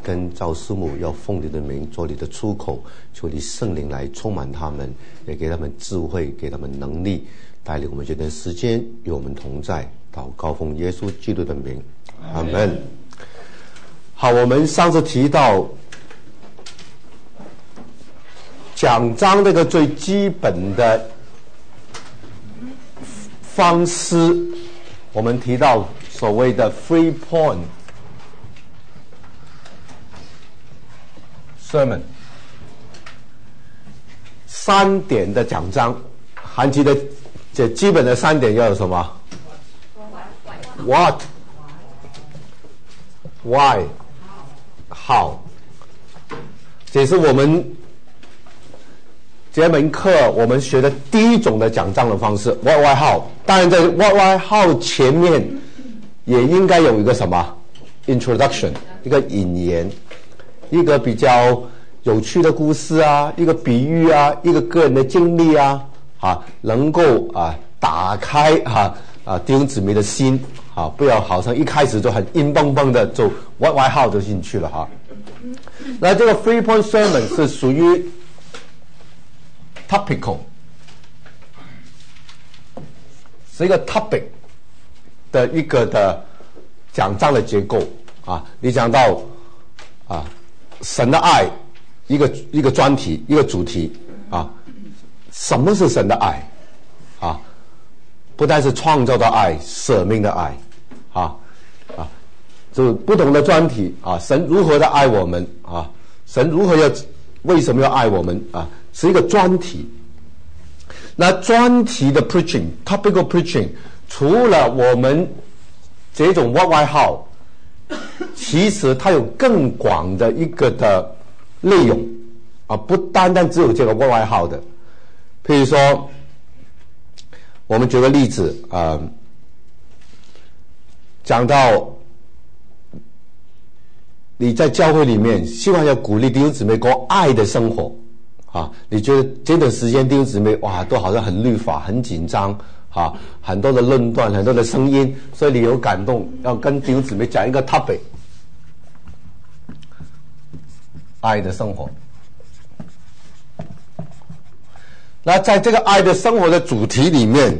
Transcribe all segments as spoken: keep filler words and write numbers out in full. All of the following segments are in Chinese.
跟赵师母要奉你的名做你的出口，求你圣灵来充满他们，也给他们智慧，给他们能力，带领我们这段时间与我们同在。祷告奉耶稣基督的名，阿们。好，我们上次提到讲章这个最基本的方式，我们提到所谓的 three point sermon， 三点的讲章，还记得这基本的三点要有什么 ？What, Why, How。这是我们这门课我们学的第一种的讲章的方式 ，What, Why, How。当然，在 What, Why, How 前面也应该有一个什么 introduction， 一个引言，一个比较有趣的故事啊，一个比喻啊，一个个人的经历啊，啊，能够啊打开啊啊弟兄姊妹的心啊，不要好像一开始就很硬蹦蹦的就 What, Why, How 就进去了哈。那这个 three point sermon 是属于 topical， 是一个 topic 的一个的讲章的结构啊。你讲到啊神的爱，一个一个专题，一个主题啊。什么是神的爱啊？不但是创造的爱，舍命的爱啊啊，就不同的专题啊。神如何的爱我们啊？神如何要为什么要爱我们啊？是一个专题。那专题的 preaching topical preaching 除了我们这种 what why how， 其实它有更广的一个的内容啊，不单单只有这个 what why how 的。譬如说我们举个例子啊，讲到你在教会里面希望要鼓励弟兄姊妹过爱的生活啊，你觉得这段时间弟兄姊妹哇都好像很律法很紧张啊，很多的论断很多的声音，所以你有感动要跟弟兄姊妹讲一个 topic， 爱的生活。那在这个爱的生活的主题里面，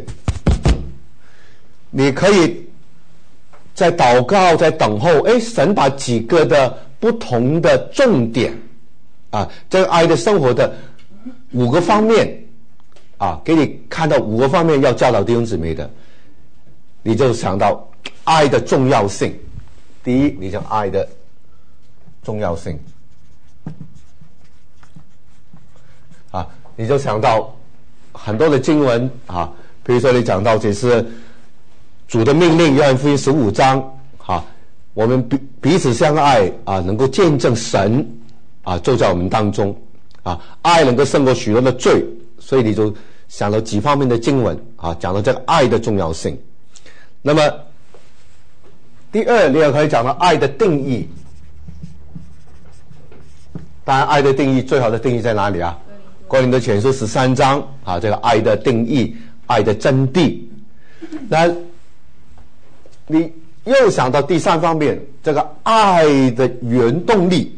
你可以在祷告在等候，诶，神把几个的不同的重点啊，这个爱的生活的五个方面啊，给你看到五个方面要教导弟兄姊妹的，你就想到爱的重要性。第一，你讲爱的重要性啊，你就想到很多的经文啊，比如说你讲到这是主的命令，约翰福音十五章啊，我们彼彼此相爱啊，能够见证神啊就在我们当中啊，爱能够胜过许多的罪，所以你就想到几方面的经文啊，讲到这个爱的重要性。那么第二，你也可以讲到爱的定义。当然爱的定义最好的定义在哪里啊？哥林多前书十三章啊，这个爱的定义，爱的真谛。那你又想到第三方面，这个爱的原动力，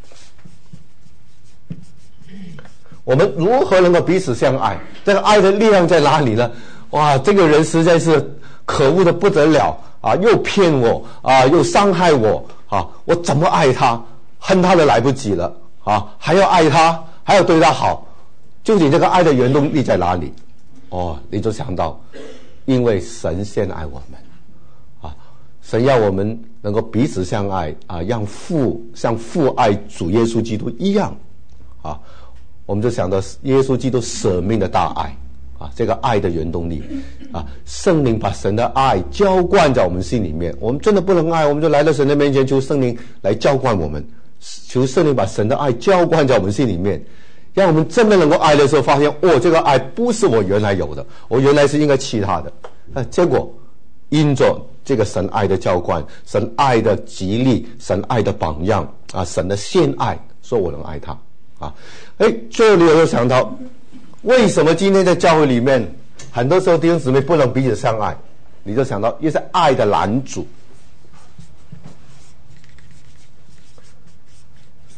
我们如何能够彼此相爱？这个爱的力量在哪里呢？哇，这个人实在是可恶的不得了啊！又骗我啊，又伤害我啊！我怎么爱他？恨他都来不及了啊！还要爱他，还要对他好，究竟这个爱的原动力在哪里？哦，你就想到，因为神先爱我们啊，神要我们能够彼此相爱啊，让父像父爱主耶稣基督一样啊。我们就想到耶稣基督舍命的大爱啊，这个爱的原动力啊，圣灵把神的爱浇灌在我们心里面。我们真的不能爱，我们就来到神的面前，求圣灵来浇灌我们，求圣灵把神的爱浇灌在我们心里面，让我们真的能够爱的时候，发现哦，这个爱不是我原来有的，我原来是应该弃他的。啊，结果因着这个神爱的浇灌，神爱的激励，神爱的榜样啊，神的先爱，说我能爱他。啊，哎，这里我又想到，为什么今天在教会里面，很多时候弟兄姊妹不能彼此相爱？你就想到，因为是爱的拦阻。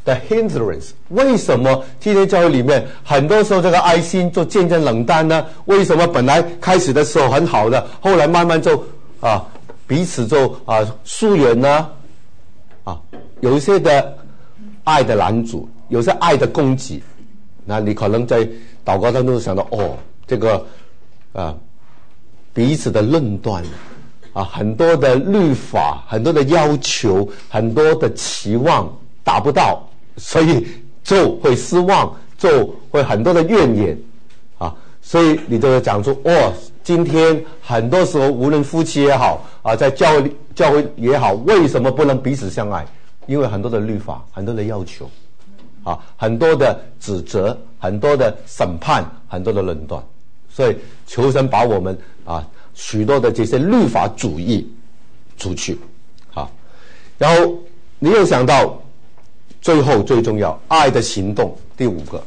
的 hindrance。为什么今天教会里面很多时候这个爱心就渐渐冷淡呢？为什么本来开始的时候很好的，后来慢慢就啊彼此就啊疏远呢？啊，有一些的爱的拦阻，有些爱的攻击，那你可能在祷告当中想到，哦，这个啊彼此的论断啊，很多的律法，很多的要求，很多的期望达不到，所以就会失望，就会很多的怨言啊，所以你就会讲出，哦，今天很多时候无论夫妻也好啊，在教会教会也好，为什么不能彼此相爱？因为很多的律法，很多的要求啊，很多的指责，很多的审判，很多的论断，所以求神把我们啊许多的这些律法主义除去啊。然后你又想到最后最重要，爱的行动，第五个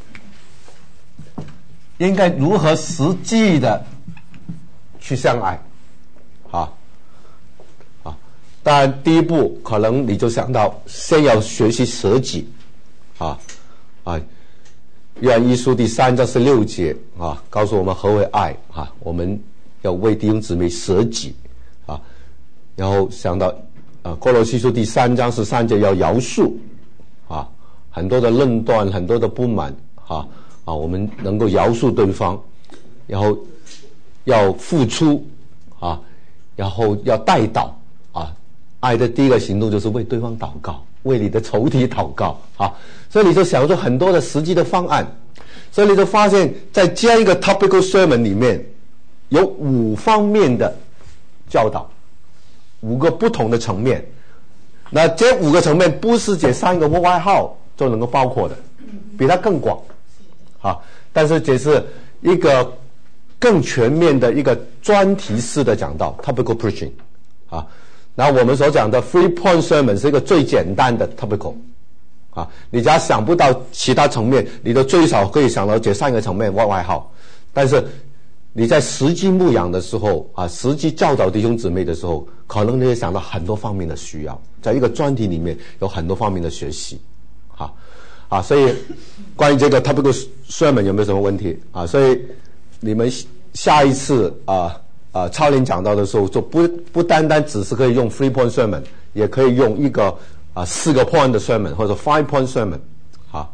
应该如何实际的去相爱啊啊！当然第一步可能你就想到先要学习舍己啊啊！约翰一书第三章十六节啊，告诉我们何为爱啊，我们要为弟兄姊妹舍己啊。然后想到啊，哥罗西书第三章十三节要饶恕啊，很多的论断，很多的不满啊啊，我们能够饶恕对方，然后要付出啊，然后要代祷啊。爱的第一个行动就是为对方祷告，为你的仇敌祷告啊。所以你就想出很多的实际的方案，所以你就发现在这样一个 topical sermon 里面有五方面的教导，五个不同的层面。那这五个层面不是这三个外号就能够包括的，比它更广啊。但是这是一个更全面的一个专题式的讲道 topical preaching 啊。然后我们所讲的 three point sermon 是一个最简单的 topical 啊，你只要想不到其他层面，你都最少可以想到这三个层面外号。但是你在实际牧养的时候啊，实际教导弟兄姊妹的时候，可能你会想到很多方面的需要，在一个专题里面有很多方面的学习啊啊，所以关于这个 topical sermon 有没有什么问题啊？所以你们下一次啊啊超联讲道的时候，就不不单单只是可以用 three point sermon， 也可以用一个啊四个 point 的 sermon 或者 five point sermon 啊。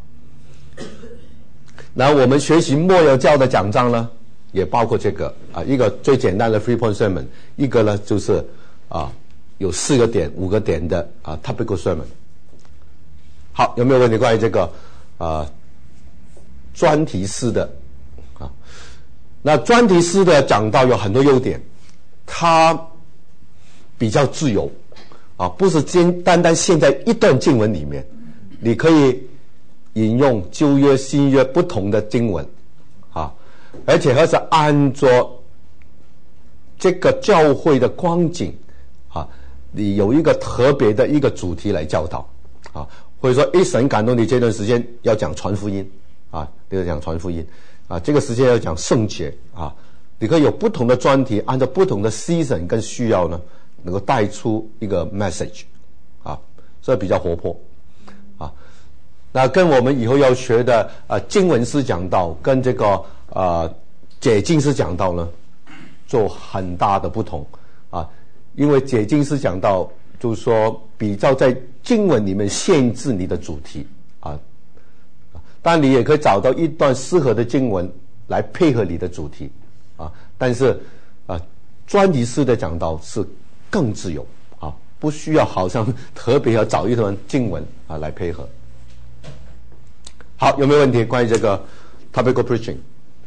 然后我们学习末要教的讲章呢，也包括这个啊，一个最简单的 three point sermon， 一个呢就是啊有四个点、五个点的啊 topical sermon。好，有没有问题关于这个啊专题式的啊？那专题式的讲道有很多优点，它比较自由啊，不是单单单陷在一段经文里面，你可以引用旧约、新约不同的经文啊，而且还是按照这个教会的光景啊，你有一个特别的一个主题来教导啊，或者说一神感动你这段时间要讲传福音啊，你要讲传福音啊，这个时间要讲圣洁啊，你可以有不同的专题，按照不同的 season 跟需要呢，能够带出一个 message 啊，所以比较活泼啊。那跟我们以后要学的呃经文式讲道跟这个呃解经式讲道呢，做很大的不同啊。因为解经式讲道就是说比较在经文里面限制你的主题啊，当然你也可以找到一段适合的经文来配合你的主题啊。但是啊，专题式的讲道是更自由啊，不需要好像特别要找一段经文啊来配合。好，有没有问题关于这个 topical preaching？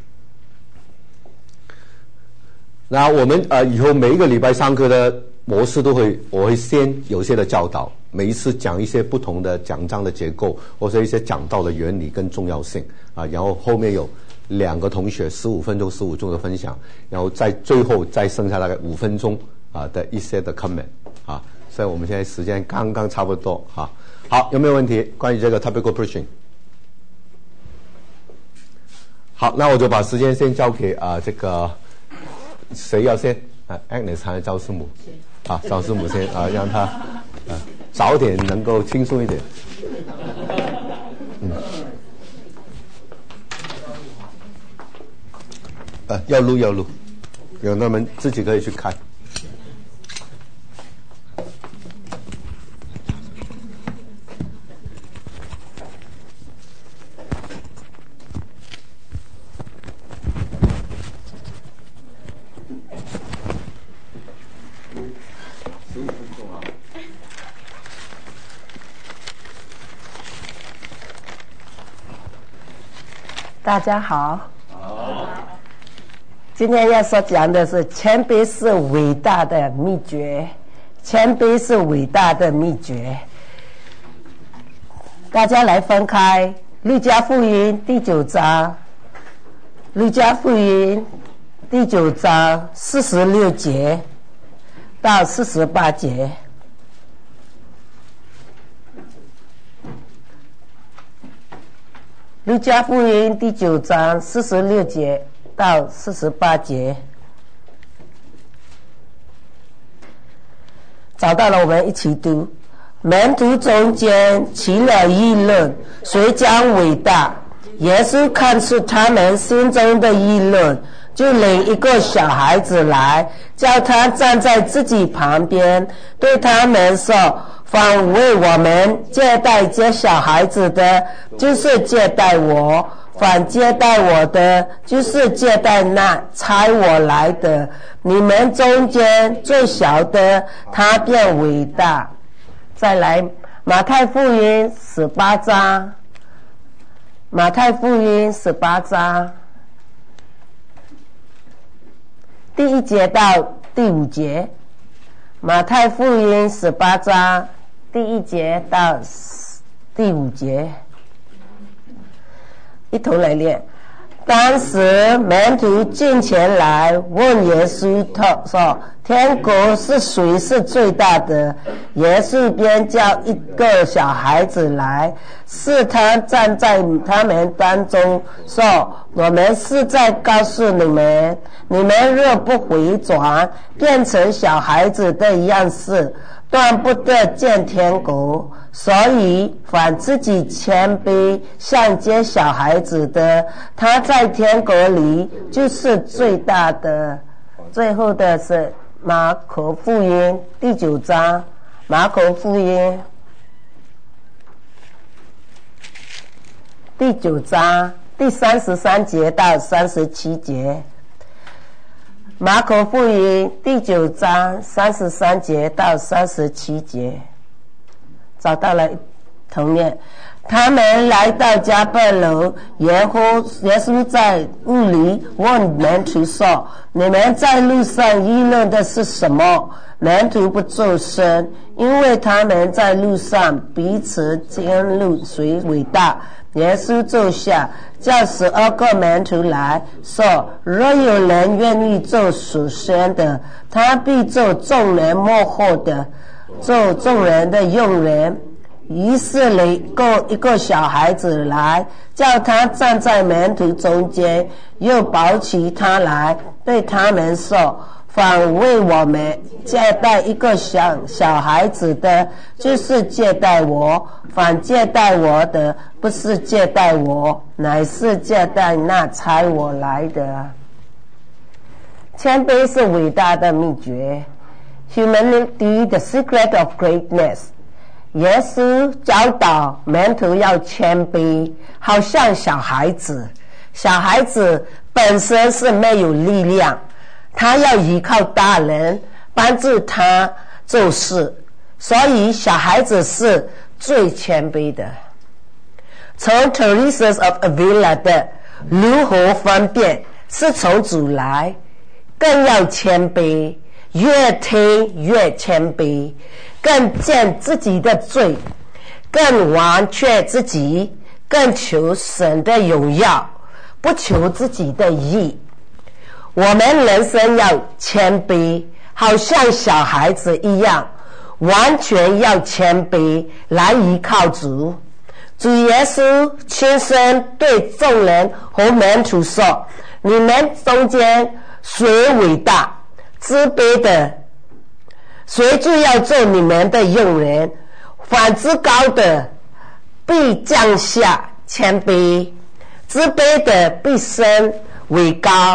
那我们呃以后每一个礼拜上课的模式都会，我会先有一些的教导，每一次讲一些不同的讲章的结构，或者一些讲道的原理跟重要性啊，然后后面有两个同学十五分钟十五钟的分享，然后在最后再剩下大概五分钟啊的一些的 comment 啊，所以我们现在时间刚刚差不多啊。好，有没有问题关于这个 topical preaching？好，那我就把时间先交给啊、呃、这个谁要先啊 Agnes 还是赵师母啊？赵师母先啊，让他啊早点能够轻松一点。 呃，要录要录，有那们自己可以去看。 大家好。好。今天要所讲的是谦卑是伟大的秘诀，谦卑是伟大的秘诀。大家来分开，路加福音第九章，路加福音第九章四十六节到四十八节。路加福音第九章四十六节到四十八节，找到了，我们一起读。门徒中间起了议论，谁将伟大？耶稣看出他们心中的议论，就领一个小孩子来，叫他站在自己旁边，对他们说：凡为我们接待这小孩子的，就是接待我；凡接待我的，就是接待那差我来的。你们中间最小的，他便伟大。再来，马太福音十八章，马太福音十八章第一节到第五节，马太福音十八章第一节到第五节，一同来念。当时门徒进前来问耶稣说：天国是谁是最大的？耶稣便叫一个小孩子来，是他站在他们当中说：我们是在告诉你们，你们若不回转，变成小孩子的样式，断不得见天国。所以凡自己谦卑像接小孩子的，他在天国里就是最大的。最后的是马可福音第九章，马可福音第九章第三十三节到三十七节，马可福音第九章三十三节到三十七节，找到了同念。他们来到迦百农，耶稣在屋里问门徒说：你们在路上议论的是什么？门徒不作声，因为他们在路上彼此争论谁伟大。耶稣坐下，叫十二个门徒来说：若有人愿意做首先的，他必做众人幕后的，做众人的用人。于是领过一个小孩子来，叫他站在门徒中间，又抱起他来，对他们说：凡为我们接待一个小小孩子的，就是接待我；凡接待我的，不是接待我，乃是接待那差我来的。谦卑是伟大的秘诀。 Humility, the secret of greatness。 耶稣教导门徒要谦卑，好像小孩子。小孩子本身是没有力量，他要依靠大人帮助他做事，所以小孩子是最谦卑的。从 Teresa of Avila 的如何分辨是从主来，更要谦卑，越听越谦卑，更见自己的罪，更完全自己，更求神的荣耀，不求自己的义。我们人生要谦卑，好像小孩子一样，完全要谦卑来依靠主。主耶稣亲身对众人和门徒说：你们中间谁伟大？自卑的谁就要做你们的用人，反之高的必降下谦卑，自卑的必升为高。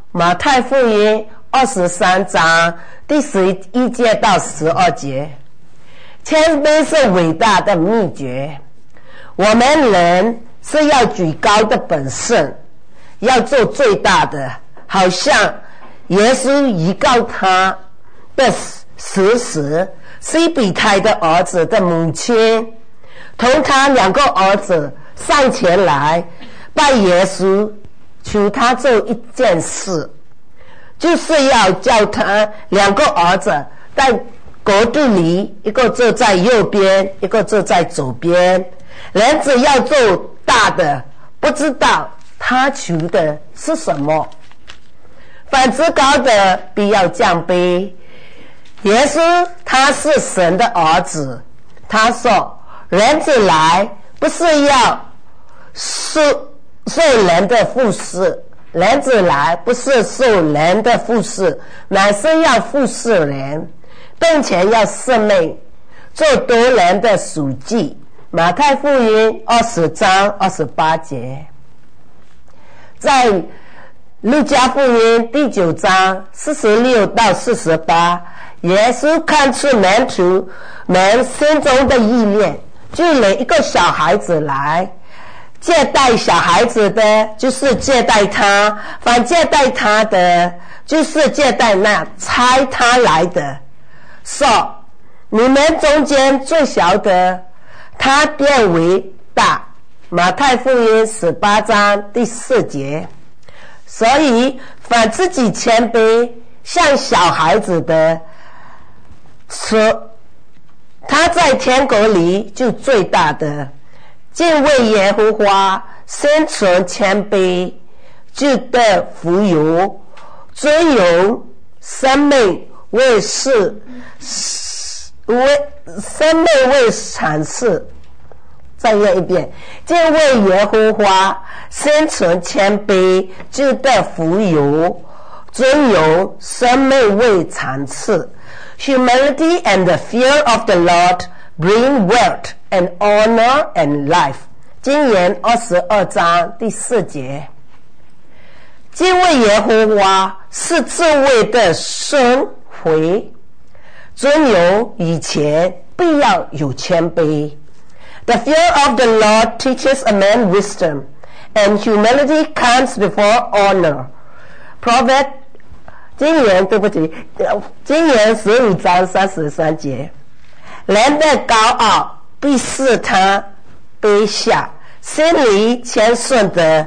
马太福音二十三章第十一节到十二节，谦卑是伟大的秘诀。我们人是要举高的本性，要做最大的，好像耶稣依靠他的事实，西比泰的儿子的母亲同他两个儿子上前来拜耶稣，求他做一件事，就是要叫他两个儿子在国度里，一个坐在右边，一个坐在左边。人只要做大的，不知道他求的是什么。反之高的必要降卑。耶稣他是神的儿子，他说人子来不是要受受人的服侍，人子来不是受人的服侍，乃是要服侍人，并且要赦免，做多人的属祭。马太福音二十章二十八节。在路加福音第九章四十六到四十八，耶稣看出门徒们心中的意念，就领一个小孩子来，接待小孩子的就是接待他，反接待他的就是接待那差他来的，说你们中间最小的，他变为大。马太福音十八章第四节。所以反自己谦卑像小孩子的，说他在天国里就最大的。敬畏耶和华，心存谦卑，就得福有尊荣，生命为事，为生命为产事。再念一遍，敬畏耶和华，心存谦卑，就得福有尊荣，生命为产事。Humility and the fear of the Lord bring wealth and honor and life. 箴言二十二章第四节。敬畏耶和华是智慧的生回，尊荣以前必要有谦卑。The fear of the Lord teaches a man wisdom, and humility comes before honor. Proverbs 箴言对不起，箴言十五章三十三节。人的高傲必使他卑下，心里谦顺的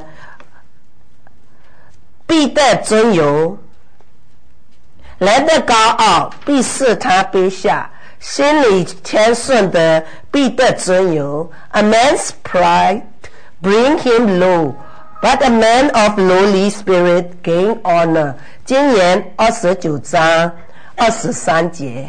必得尊荣。人的高傲必使他卑下，心里谦顺的必得尊荣。A man's pride bring him low, but a man of lowly spirit gain honor. 箴言二十九章二十三节。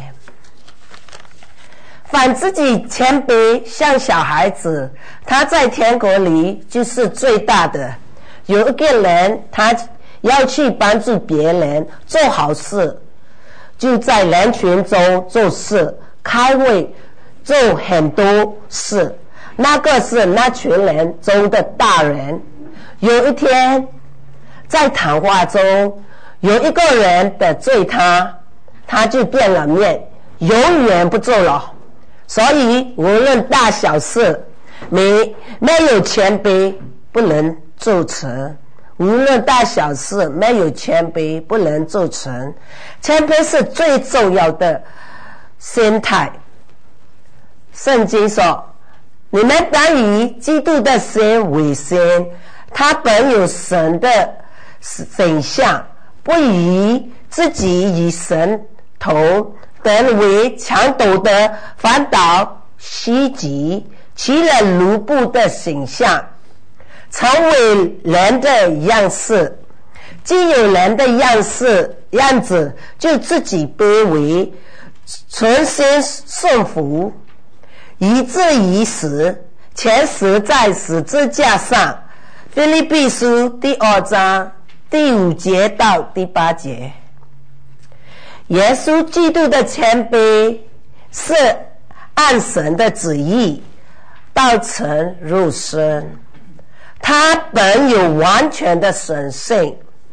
反自己谦卑像小孩子，他在天国里就是最大的。有一个人，他要去帮助别人做好事，就在人群中做事，开会，做很多事。那个是那群人中的大人。有一天，在谈话中，有一个人得罪他，他就变了面，永远不做了。所以无论大小事，没没有谦卑不能做成。无论大小事，没有谦卑不能做成。谦卑是最重要的心态。圣经说，你们当以基督的心为心，他本有神的形象，不以自己与神同等为强斗的，反倒虚己，取了奴仆的形象，成为人的样式。既有人的样式样子，就自己卑微，存心顺服，以至于死，且死在十字架上。腓立比书第二章第五节到第八节。耶稣基督的谦卑是按神的旨意道成肉身，他本有完全的神性，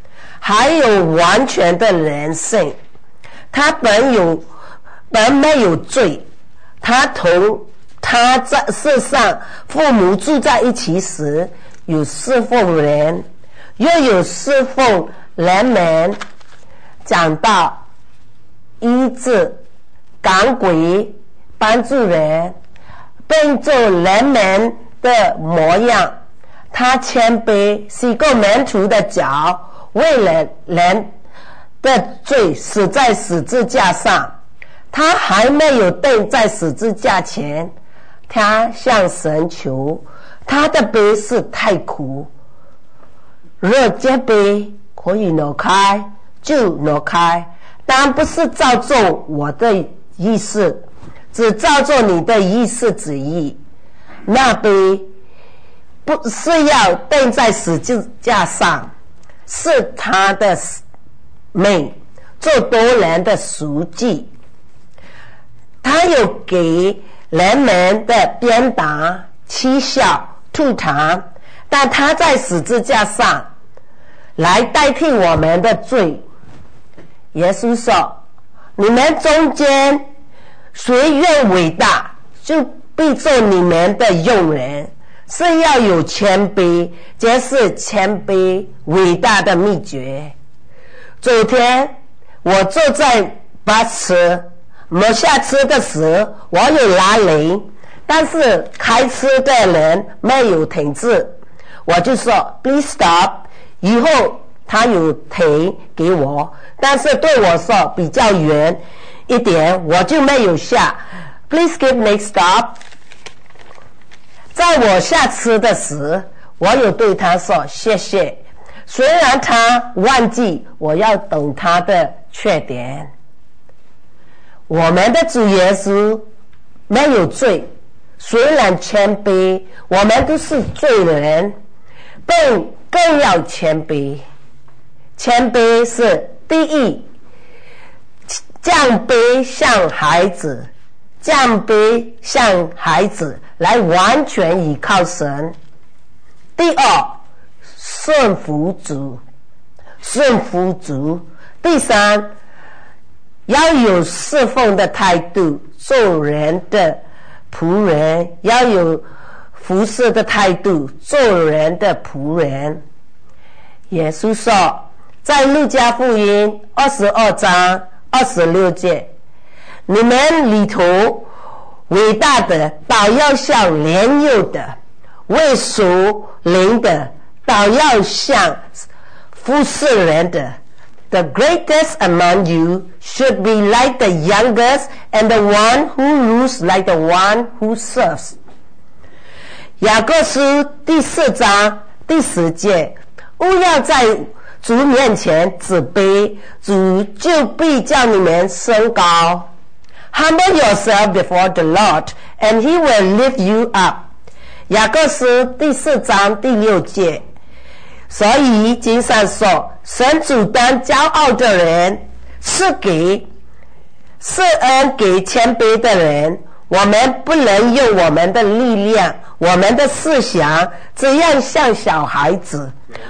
还有完全的人性。他本有本没有罪，他同他在世上父母住在一起时，有侍奉人，又有侍奉人们，讲道、医治、赶鬼、帮助人，并做人们的模样。他谦卑，洗过门徒的脚，为了人的罪死在十字架上。他还没有钉在十字架前，他向神求，他的杯是太苦，若这杯可以挪开就挪开，但不是照做我的意思，只照做你的意思旨意。那杯不是要钉在十字架上，是他的命，做多人的赎祭。他有给人们的鞭打、嗤笑、吐痰，但他在十字架上来代替我们的罪。耶稣说，你们中间谁愿伟大，就必做你们的用人，是要有谦卑，这是谦卑伟大的秘诀。昨天我坐在巴士某下车的时，我有拉铃，但是开车的人没有停止，我就说 please stop， 以后他有停给我，但是对我说比较远一点，我就没有下 please give next stop。 在我下车的时，我有对他说谢谢，虽然他忘记我要懂他的缺点。我们的主耶稣没有罪，虽然谦卑，我们都是罪人，并更要谦卑。谦卑是第一，降卑像孩子，降卑像孩子来完全依靠神。第二，顺服主，顺服主。第三，要有侍奉的态度，做人的仆人，要有服侍的态度，做人的仆人。耶稣说，在路加福音二十二章二十六节，你们里头伟大的，倒要像年幼的；为属灵的，倒要像服侍人的。The greatest among you should be like the youngest, and the one who rules like the one who serves. 雅各书第四章第十节，勿要在主面前自卑，主就必叫你们升高。Humble yourself before the Lord, and He will lift you up. 雅各书第四章第六节。所以经上说，神主当骄傲的人，是给是恩给谦卑的人。我们不能用我们的力量，我们的思想，这样像小孩子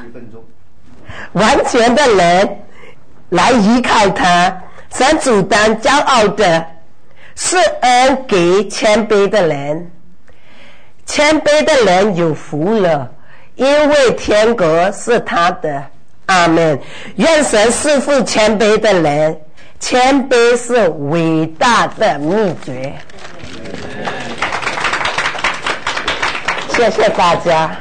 完全的人来依靠他。神主当骄傲的，是恩给谦卑的人。谦卑的人有福了，因为天国是他的。阿们。愿神赐福谦卑的人，谦卑是伟大的秘诀。谢谢大家。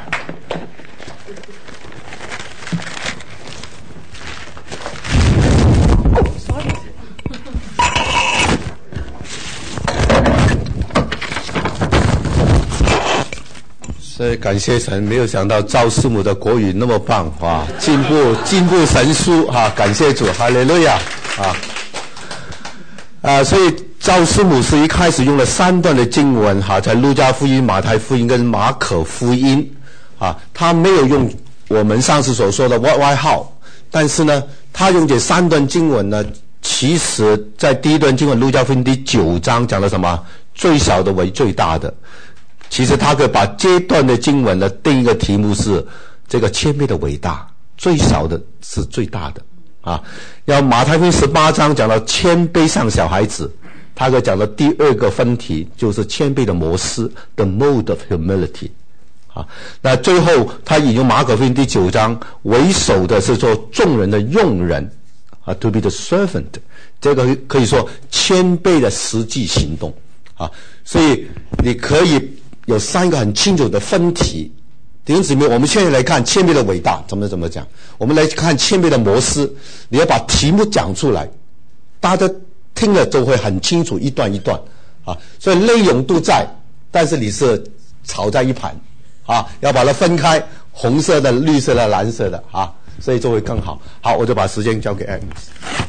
所以感谢神，没有想到赵师母的国语那么棒啊，进步进步神速啊！感谢主，哈利路亚啊！啊，所以赵师母是一开始用了三段的经文哈，在路加福音、马太福音跟马可福音啊，他没有用我们上次所说的 what why how， 但是呢，他用这三段经文呢，其实在第一段经文路加福音第九章讲了什么？最小的为最大的。其实他可以把这段的经文呢定一个题目是这个谦卑的伟大， 最小的是最大的啊。要马太福音十八章讲到谦卑像小孩子，他可讲到第二个分题就是谦卑的模式 the mode of humility 啊。那最后他引用马可福音第九章，为首的是做众人的用人啊 to be the servant， 这个可以说谦卑的实际行动啊。所以你可以有三个很清楚的分题。弟兄姊妹，我们现在来看谦卑的伟大怎么怎么讲，我们来看谦卑的模式，你要把题目讲出来，大家听了就会很清楚，一段一段啊。所以内容都在，但是你是炒在一盘啊，要把它分开，红色的、绿色的、蓝色的啊，所以就会更好。好，我就把时间交给 Agnes。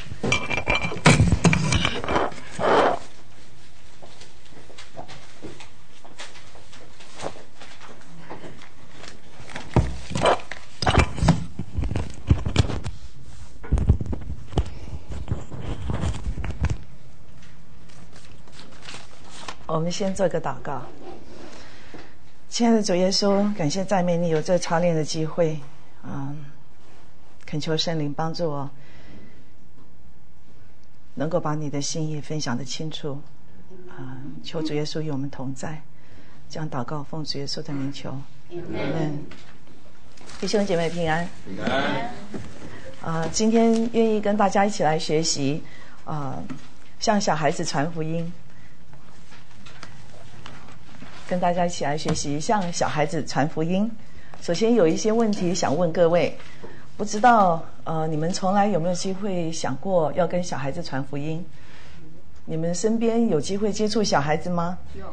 我们先做个祷告。亲爱的主耶稣，感谢赞美你有这操练的机会，嗯，恳求圣灵帮助我，能够把你的心意分享得清楚，嗯，求主耶稣与我们同在，这样祷告奉主耶稣的名求，阿们。弟兄姐妹平安，平安。啊，今天愿意跟大家一起来学习，啊，向小孩子传福音。跟大家一起来学习向小孩子传福音。首先有一些问题想问各位，不知道呃你们从来有没有机会想过要跟小孩子传福音？你们身边有机会接触小孩子吗？有。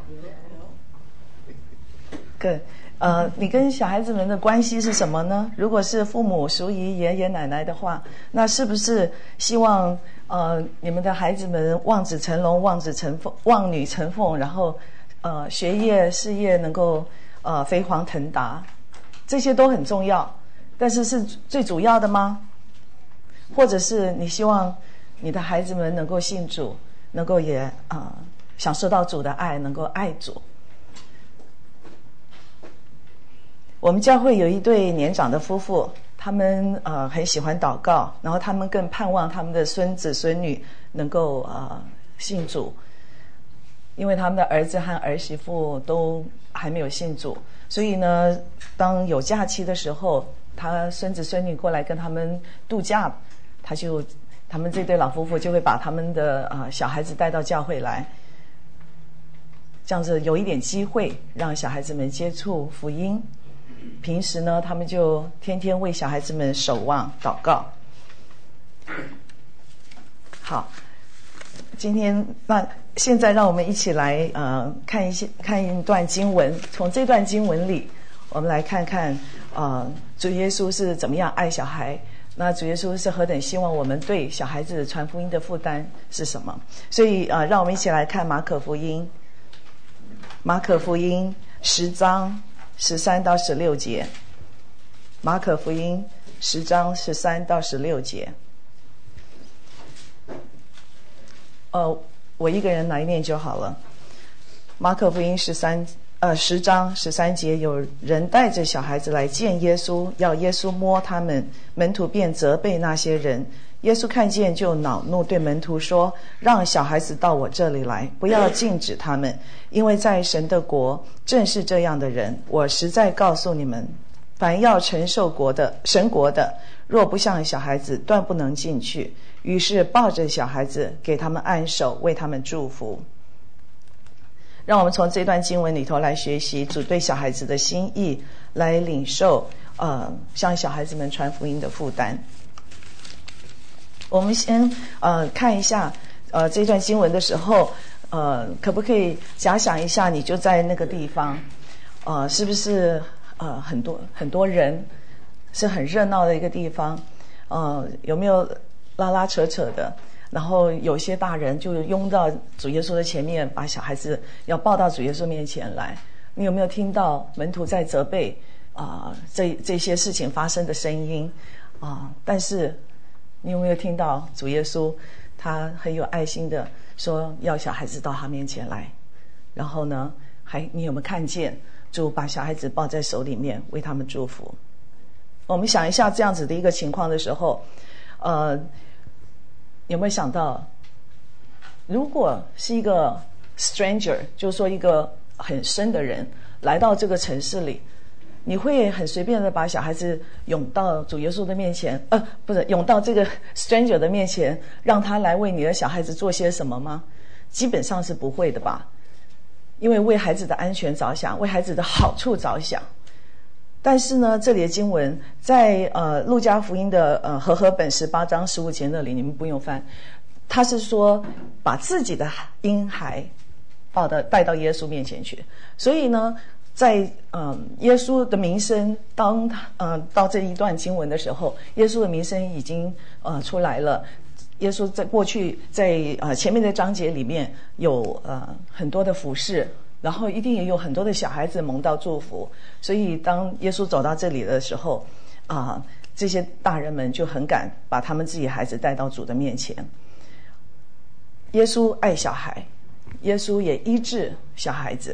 对，呃，你跟小孩子们的关系是什么呢？如果是父母、叔姨、爷爷奶奶的话，那是不是希望呃你们的孩子们望子成龙、望子成凤、望女成凤，然后呃，学业事业能够呃飞黄腾达，这些都很重要，但是是最主要的吗？或者是你希望你的孩子们能够信主，能够也啊、呃、享受到主的爱，能够爱主？我们教会有一对年长的夫妇，他们呃很喜欢祷告，然后他们更盼望他们的孙子孙女能够呃信主。因为他们的儿子和儿媳妇都还没有信主，所以呢，当有假期的时候，他孙子孙女过来跟他们度假，他就他们这对老夫妇就会把他们的啊、呃、小孩子带到教会来，这样子有一点机会让小孩子们接触福音。平时呢，他们就天天为小孩子们守望祷告。好。今天那现在让我们一起来呃看一些看一段经文，从这段经文里，我们来看看呃主耶稣是怎么样爱小孩，那主耶稣是何等希望我们对小孩子传福音的负担是什么？所以呃让我们一起来看马可福音，马可福音十章十三到十六节，马可福音十章十三到十六节。呃，我一个人来念就好了。马可福音十三呃十章十三节，有人带着小孩子来见耶稣，要耶稣摸他们，门徒便责备那些人。耶稣看见就恼怒，对门徒说：“让小孩子到我这里来，不要禁止他们，因为在神的国正是这样的人。我实在告诉你们，凡要承受国的神国的，若不像小孩子，断不能进去。”于是抱着小孩子，给他们按手，为他们祝福。让我们从这段经文里头来学习主对小孩子的心意，来领受呃向小孩子们传福音的负担。我们先呃看一下呃这段经文的时候，呃可不可以假想一下，你就在那个地方，呃是不是呃很多很多人，是很热闹的一个地方，呃有没有拉拉扯扯的，然后有些大人就拥到主耶稣的前面，把小孩子要抱到主耶稣面前来。你有没有听到门徒在责备啊、呃、这这些事情发生的声音啊、呃？但是你有没有听到主耶稣他很有爱心的说要小孩子到他面前来？然后呢，还你有没有看见主把小孩子抱在手里面为他们祝福？ 我们想一下这样子的一个情况的时候，呃，有没有想到，如果是一个 stranger， 就是说一个很深的人来到这个城市里，你会很随便的把小孩子涌到主耶稣的面前，呃，不是涌到这个 stranger 的面前，让他来为你的小孩子做些什么吗？基本上是不会的吧，因为为孩子的安全着想，为孩子的好处着想。但是呢，这里的经文在呃路加福音的呃和合本十八章十五节那里，你们不用翻，他是说把自己的婴孩抱到带到耶稣面前去。所以呢，在嗯、呃、耶稣的名声，当他嗯、呃、到这一段经文的时候，耶稣的名声已经呃出来了。耶稣在过去在呃前面的章节里面有呃很多的服事，然后一定也有很多的小孩子蒙到祝福，所以当耶稣走到这里的时候，啊、呃，这些大人们就很敢把他们自己孩子带到主的面前。耶稣爱小孩，耶稣也医治小孩子，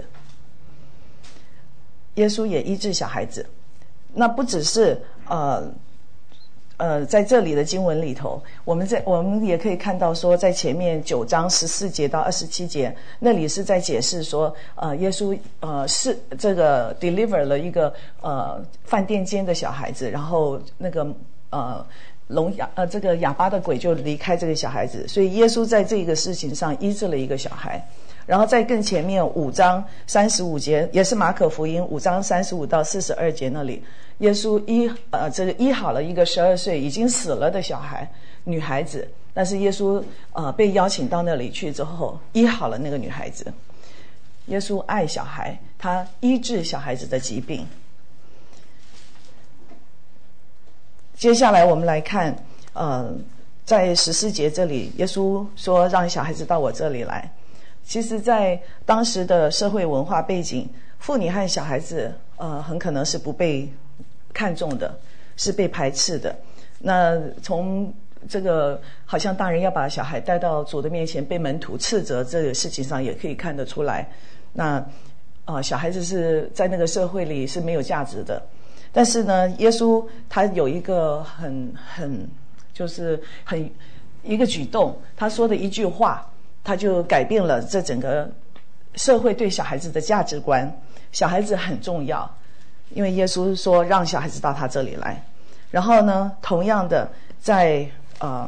耶稣也医治小孩子。那不只是呃。呃，在这里的经文里头，我们在我们也可以看到说，在前面九章十四节到二十七节，那里是在解释说，呃，耶稣呃是这个 deliver 了一个呃饭店间的小孩子，然后那个呃聋哑呃这个哑巴的鬼就离开这个小孩子，所以耶稣在这个事情上医治了一个小孩。然后在更前面五章三十五节，也是马可福音五章三十五到四十二节那里，耶稣医呃这个医好了一个十二岁已经死了的小孩女孩子，但是耶稣呃被邀请到那里去之后，医好了那个女孩子。耶稣爱小孩，他医治小孩子的疾病。接下来我们来看，呃，在十四节这里，耶稣说让小孩子到我这里来。其实在当时的社会文化背景，妇女和小孩子呃很可能是不被看重的，是被排斥的。那从这个好像大人要把小孩带到主的面前被门徒斥责这个事情上也可以看得出来。那呃小孩子是在那个社会里是没有价值的。但是呢，耶稣他有一个很很就是很一个举动，他说的一句话，他就改变了这整个社会对小孩子的价值观。小孩子很重要，因为耶稣说让小孩子到他这里来。然后呢，同样的在呃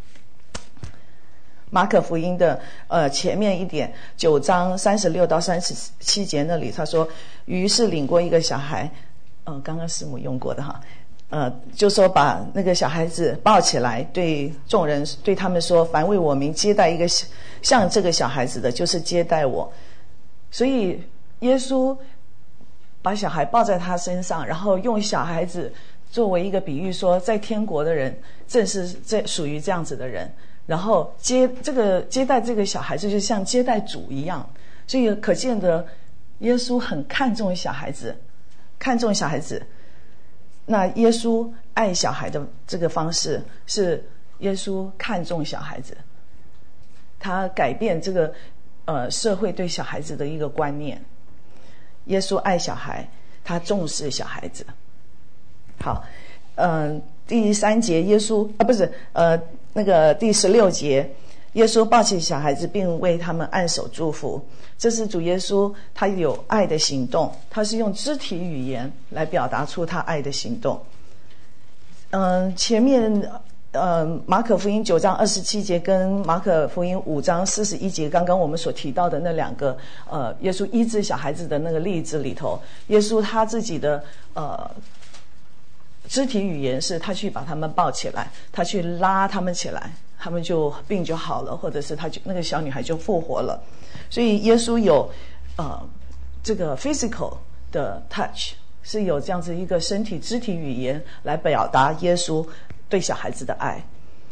马可福音的呃前面一点九章三十六到三十七节那里，他说于是领过一个小孩，呃刚刚师母用过的哈，呃，就说把那个小孩子抱起来，对众人对他们说，凡为我名接待一个像这个小孩子的，就是接待我。所以耶稣把小孩抱在他身上，然后用小孩子作为一个比喻，说在天国的人正是这属于这样子的人，然后接这个接待这个小孩子就像接待主一样。所以可见的耶稣很看重小孩子，看重小孩子。那耶稣爱小孩的这个方式是耶稣看重小孩子，他改变这个呃社会对小孩子的一个观念。耶稣爱小孩，他重视小孩子。好，嗯、呃，第三节耶稣啊不是呃那个第十六节，耶稣抱起小孩子并为他们按手祝福。这是主耶稣他有爱的行动，他是用肢体语言来表达出他爱的行动。嗯、呃，前面呃马可福音九章二十七节跟马可福音五章四十一节，刚刚我们所提到的那两个呃耶稣医治小孩子的那个例子里头，耶稣他自己的呃肢体语言是他去把他们抱起来，他去拉他们起来，他们就病就好了，或者是他就那个小女孩就复活了。所以耶稣有呃这个 physical 的 touch， 是有这样子一个身体肢体语言来表达耶稣对小孩子的爱。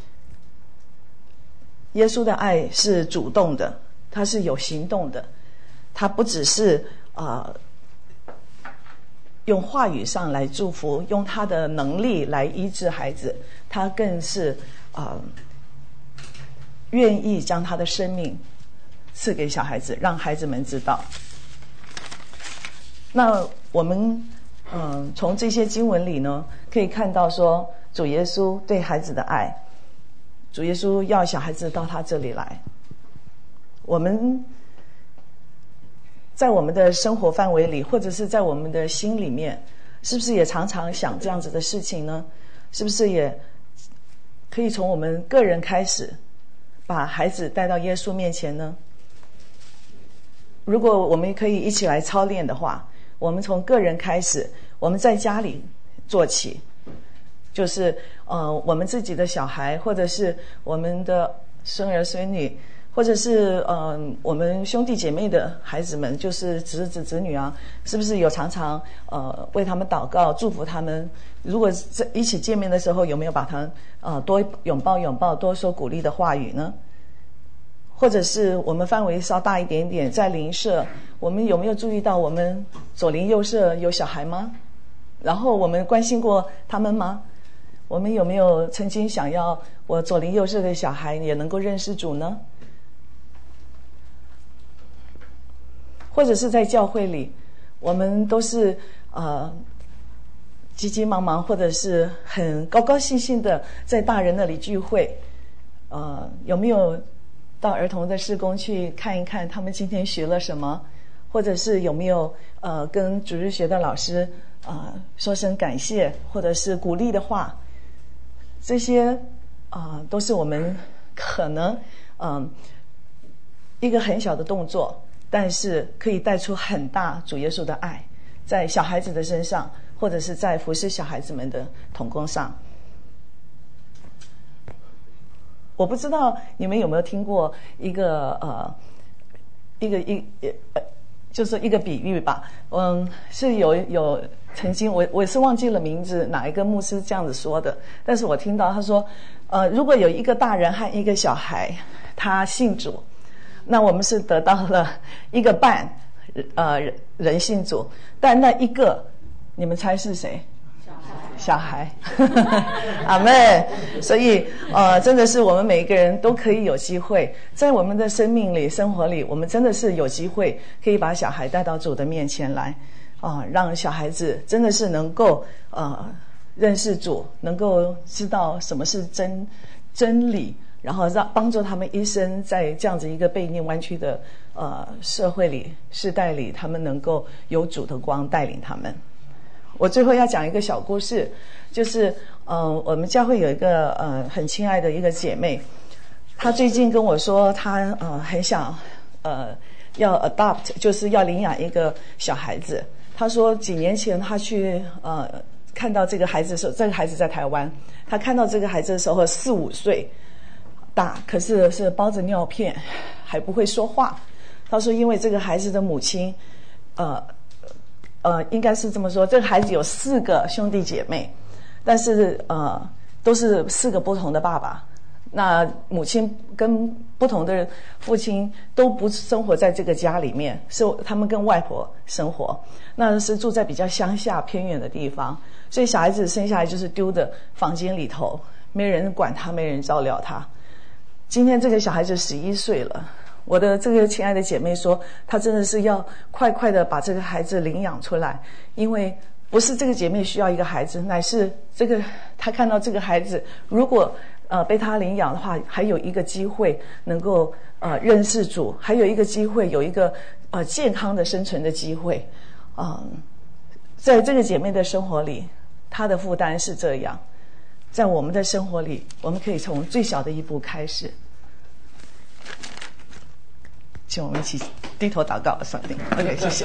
耶稣的爱是主动的，他是有行动的，他不只是呃用话语上来祝福，用他的能力来医治孩子，他更是呃愿意将他的生命赐给小孩子，让孩子们知道。那我们嗯，从这些经文里呢，可以看到说主耶稣对孩子的爱，主耶稣要小孩子到他这里来。我们在我们的生活范围里，或者是在我们的心里面，是不是也常常想这样子的事情呢？是不是也可以从我们个人开始，把孩子带到耶稣面前呢？如果我们可以一起来操练的话，我们从个人开始，我们在家里做起，就是呃我们自己的小孩，或者是我们的孙儿孙女，或者是呃我们兄弟姐妹的孩子们，就是侄子侄女啊，是不是有常常呃为他们祷告，祝福他们？如果在一起见面的时候，有没有把他们呃多拥抱拥抱，多说鼓励的话语呢？或者是我们范围稍大一点点，在邻舍，我们有没有注意到我们左邻右舍有小孩吗？然后我们关心过他们吗？我们有没有曾经想要我左邻右舍的小孩也能够认识主呢？或者是在教会里，我们都是呃急急忙忙，或者是很高高兴兴的在大人那里聚会，呃，有没有到儿童的事工去看一看他们今天学了什么？或者是有没有呃跟主日学的老师呃说声感谢，或者是鼓励的话？这些啊、呃、都是我们可能嗯、呃、一个很小的动作，但是可以带出很大主耶稣的爱，在小孩子的身上，或者是在服侍小孩子们的同工上。我不知道你们有没有听过一个呃一个一呃就是一个比喻吧，嗯，是有有曾经我我是忘记了名字，哪一个牧师这样子说的，但是我听到他说，呃，如果有一个大人和一个小孩，他信主，那我们是得到了一个半，呃，人信主，但那一个，你们猜是谁？小孩，阿们。所以呃真的是我们每一个人都可以有机会，在我们的生命里生活里，我们真的是有机会可以把小孩带到主的面前来啊、呃，让小孩子真的是能够呃认识主，能够知道什么是真真理，然后让帮助他们一生在这样子一个背逆弯曲的呃社会里世代里，他们能够有主的光带领他们。我最后要讲一个小故事，就是呃我们教会有一个呃很亲爱的一个姐妹，她最近跟我说她呃很想呃要 adopt， 就是要领养一个小孩子。她说几年前她去呃看到这个孩子的时候，这个孩子在台湾，她看到这个孩子的时候四五岁大，可是是包着尿片，还不会说话。她说因为这个孩子的母亲呃呃，应该是这么说，这个孩子有四个兄弟姐妹，但是呃，都是四个不同的爸爸。那母亲跟不同的父亲都不生活在这个家里面，是他们跟外婆生活，那是住在比较乡下偏远的地方，所以小孩子生下来就是丢的房间里头，没人管他，没人照料他。今天这个小孩子十一岁了。我的这个亲爱的姐妹说，她真的是要快快的把这个孩子领养出来，因为不是这个姐妹需要一个孩子，乃是这个她看到这个孩子如果呃被她领养的话，还有一个机会能够呃认识主，还有一个机会有一个呃健康的生存的机会。嗯、呃，在这个姐妹的生活里，她的负担是这样，在我们的生活里，我们可以从最小的一步开始。请我们一起低头祷告，上帝。OK， 谢谢。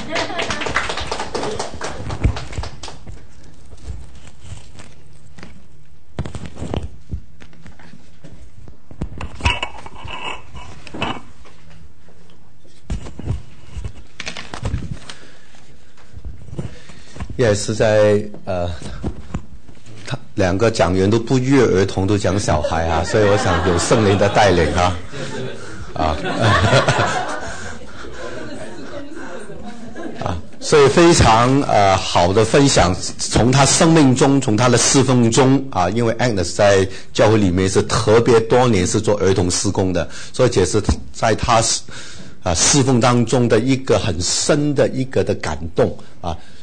也是在呃，他两个讲员都不约而同都讲小孩啊，所以我想有圣灵的带领啊。啊，啊，所以非常呃好的分享，从他生命中，从他的侍奉中啊，因为 Agnes 在教会里面是特别多年是做儿童事工的，所以也是在他啊侍奉当中的一个很深的一个的感动啊，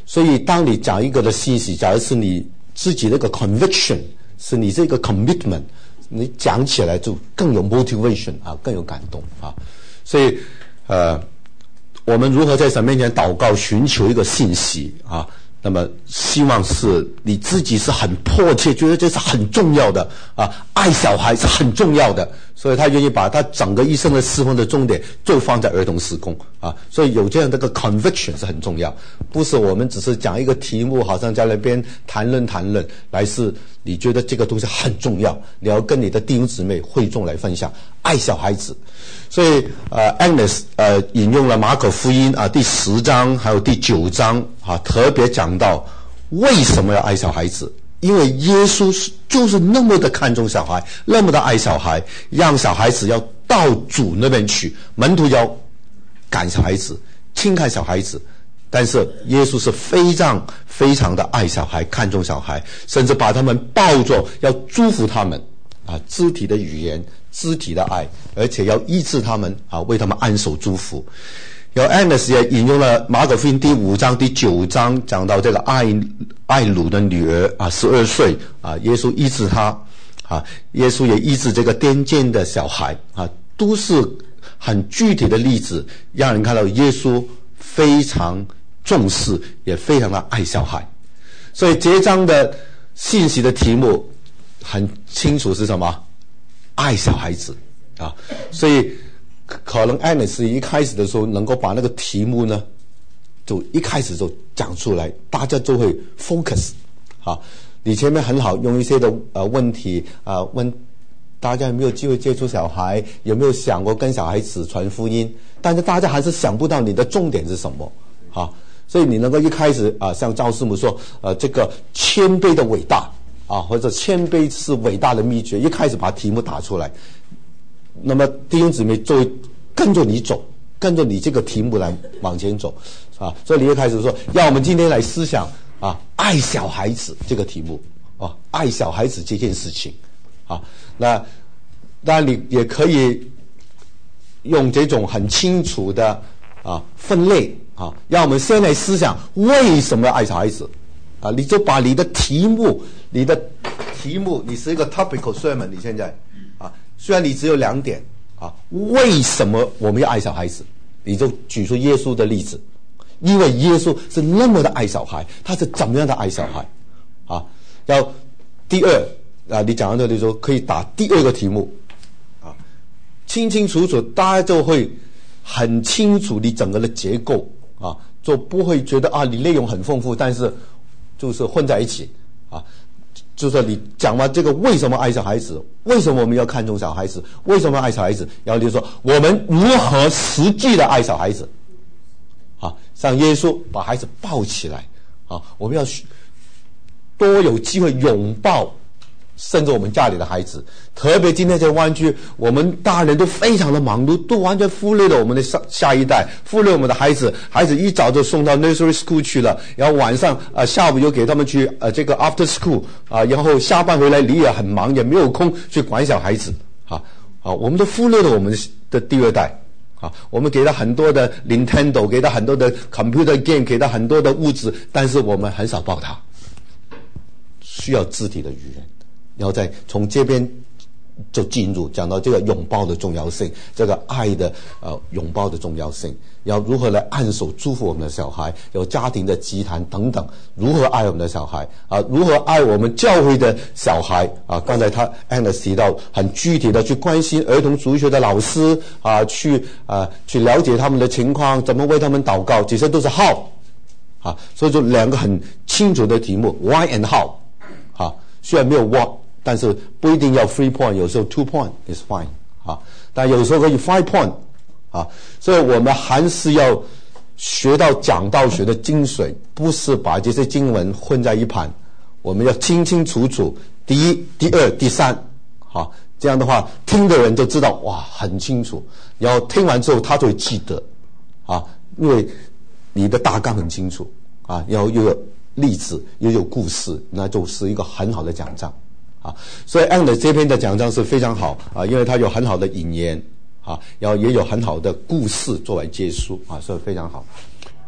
所以当你讲一个的信息，假如是你自己的一个 conviction， 是你这个 commitment， 你讲起来就更有 motivation 啊，更有感动啊。所以呃，我们如何在神面前祷告，寻求一个信息啊？那么希望是你自己是很迫切觉得这是很重要的啊，爱小孩是很重要的，所以他愿意把他整个一生的侍奉的重点就放在儿童事工啊，所以有这样的个 conviction 是很重要，不是我们只是讲一个题目好像在那边谈论谈论，来是你觉得这个东西很重要，你要跟你的弟兄姊妹会众来分享爱小孩子。所以呃 Agnes 呃引用了马可福音啊第十章还有第九章啊，特别讲到为什么要爱小孩子，因为耶稣是就是那么的看重小孩，那么的爱小孩，让小孩子要到主那边去，门徒要赶小孩子，轻看小孩子，但是耶稣是非常非常的爱小孩，看重小孩，甚至把他们抱着要祝福他们啊，肢体的语言，肢体的爱，而且要医治他们啊，为他们安守祝福。有 Agnes 也引用了马可福音第五章第九章，讲到这个爱爱鲁的女儿啊，十二岁啊，耶稣医治她啊，耶稣也医治这个癫痫的小孩啊，都是很具体的例子，让人看到耶稣非常重视，也非常的爱小孩。所以这章的信息的题目很清楚是什么？爱小孩子啊，所以可能 Agnes 一开始的时候能够把那个题目呢，就一开始就讲出来，大家就会 focus 啊。你前面很好，用一些的呃问题啊、呃、问大家有没有机会接触小孩，有没有想过跟小孩子传福音，但是大家还是想不到你的重点是什么啊。所以你能够一开始啊、呃，像赵师母说，呃，这个谦卑的伟大啊，或者谦卑是伟大的秘诀，一开始把题目打出来。那么弟兄姊妹就会跟着你走，跟着你这个题目来往前走啊。所以你一开始说，让我们今天来思想啊，爱小孩子这个题目啊，爱小孩子这件事情啊。那当然你也可以用这种很清楚的啊分类啊，让我们先来思想为什么要爱小孩子啊。你就把你的题目，你的题目，你是一个 topical sermon， 你现在啊。虽然你只有两点啊，为什么我们要爱小孩子？你就举出耶稣的例子，因为耶稣是那么的爱小孩，他是怎么样的爱小孩啊？然后第二啊，你讲到这里说可以打第二个题目啊，清清楚楚，大家就会很清楚你整个的结构啊，就不会觉得啊你内容很丰富，但是就是混在一起啊。就是你讲完这个为什么爱小孩子，为什么我们要看重小孩子，为什么要爱小孩子，然后就说我们如何实际的爱小孩子啊，像耶稣把孩子抱起来啊，我们要多有机会拥抱甚至我们家里的孩子，特别今天在湾区，我们大人都非常的忙碌，都完全忽略了我们的下下一代，忽略我们的孩子，孩子一早就送到 nursery school 去了，然后晚上呃下午又给他们去呃这个 after school 啊、呃，然后下班回来你也很忙，也没有空去管小孩子啊啊，我们都忽略了我们的第二代啊，我们给他很多的 Nintendo， 给他很多的 computer game， 给他很多的物质，但是我们很少抱他，需要肢体的语言。然后再从这边就进入讲到这个拥抱的重要性，这个爱的呃拥抱的重要性，要如何来按手祝福我们的小孩，有家庭的集谈等等，如何爱我们的小孩啊，如何爱我们教会的小孩啊。刚才他 Agnes 提到很具体的去关心儿童主日学的老师啊，去啊去了解他们的情况，怎么为他们祷告，这些都是 how 啊，所以就两个很清楚的题目 why and how 啊，虽然没有 what。但是不一定要 three point， 有时候 two point is fine 啊，但有时候可以 five point 啊，所以我们还是要学到讲道学的精髓，不是把这些经文混在一盘，我们要清清楚楚，第一、第二、第三，啊，这样的话听的人就知道哇很清楚，然后听完之后他就会记得啊，因为你的大纲很清楚啊，然后又有例子又有故事，那就是一个很好的讲章。啊，所以 Agnes 这篇的讲章是非常好啊，因为它有很好的引言啊，然后也有很好的故事作为结束啊，所以非常好。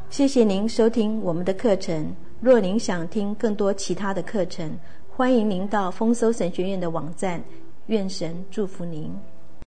谢谢您收听我们的课程。若您想听更多其他的课程，欢迎您到丰收神学院的网站。愿神祝福您。